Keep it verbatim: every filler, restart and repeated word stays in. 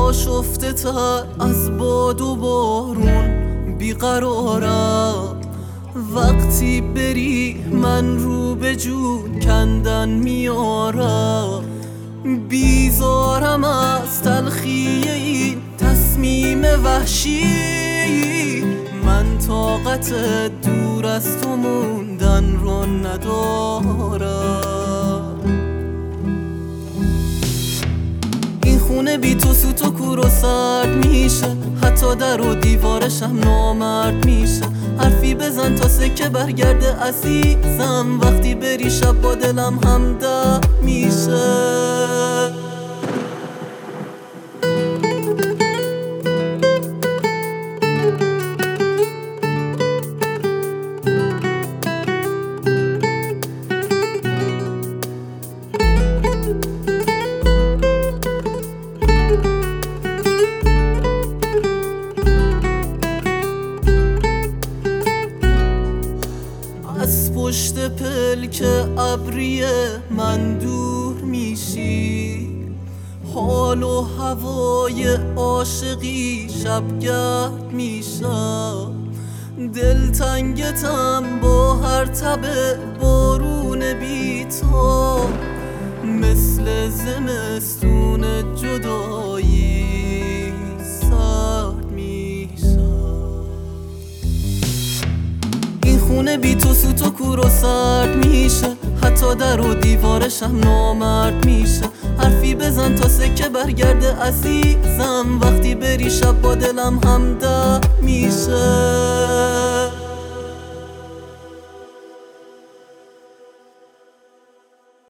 آشفته تر از باد و بارون بیقرارم. وقتی بری من رو به جون کندن میارم. بیزارم از تلخی این تصمیم وحشی، من طاقت دور از تو موندن رو ندارم. این خونه بی تو سوت و کور و سرد میشه، حتی در و دیوارشم نامرد میشه. حرفی بزن تا سکه برگرده عزیزم، وقتی بری شب با دلم همدم میشه. از پشت پلک ابری من دور میشی، حال و هوای عاشقی شبگرد میشم. دلتنگتم با هر تب بارون بی تو، مثل زمستون جدایی سرد میشم. این خونه بی تو سوت و کور و سرد میشه، حتی در و دیوارشم نامرد میشه. حرفی بزن تا سکه برگرده عزیزم، وقتی بری شب با دلم همدم میشه.